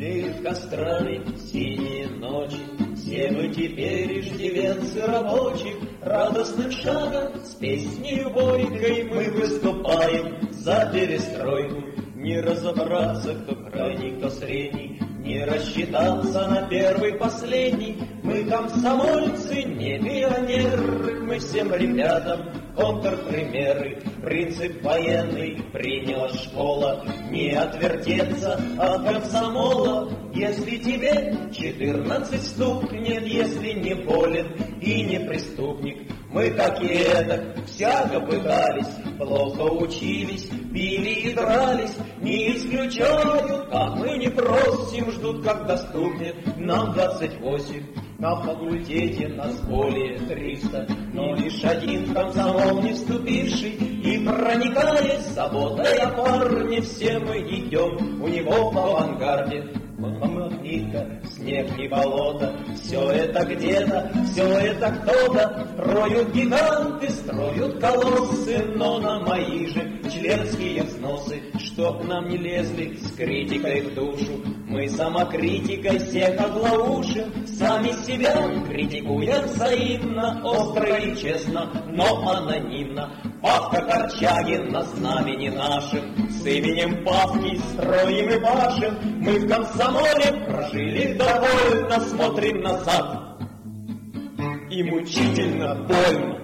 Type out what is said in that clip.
Белеют кострами синие ночи, все мы теперь иждивенцы рабочих. Радостным шагом с песнею бойкой мы выступаем за перестройку. Не разобраться, кто крайний, кто средний, не рассчитаться на первый, последний. Мы комсомольцы, не пионеры, мы всем ребятам контрпримеры. Принцип военный приняла школа, не отвертеться от комсомола. Если тебе 14 стукнет, если не болен и не преступник. Мы так и это всяко пытались, плохо учились, пили и дрались. Не исключаю, как мы не просим, ждут, когда стукнет нам 28. На факультете нас более 300, но лишь один комсомол не вступивший. И проникаясь заботой о парне, все мы идем у него в авангарде. Магнитка, снег и болото, все это где-то, все это кто-то. Строят гиганты, строят колоссы, но на мои же членские взносы, чтоб нам не лезли с критикой в душу. Мы самокритикой всех оглаушим, сами себя критикуя взаимно, остро и честно, но анонимно. Павка Корчагин на знамени нашем, с именем Павки строим и пашем. Мы в комсомоле прожили довольно, смотрим назад, и мучительно больно.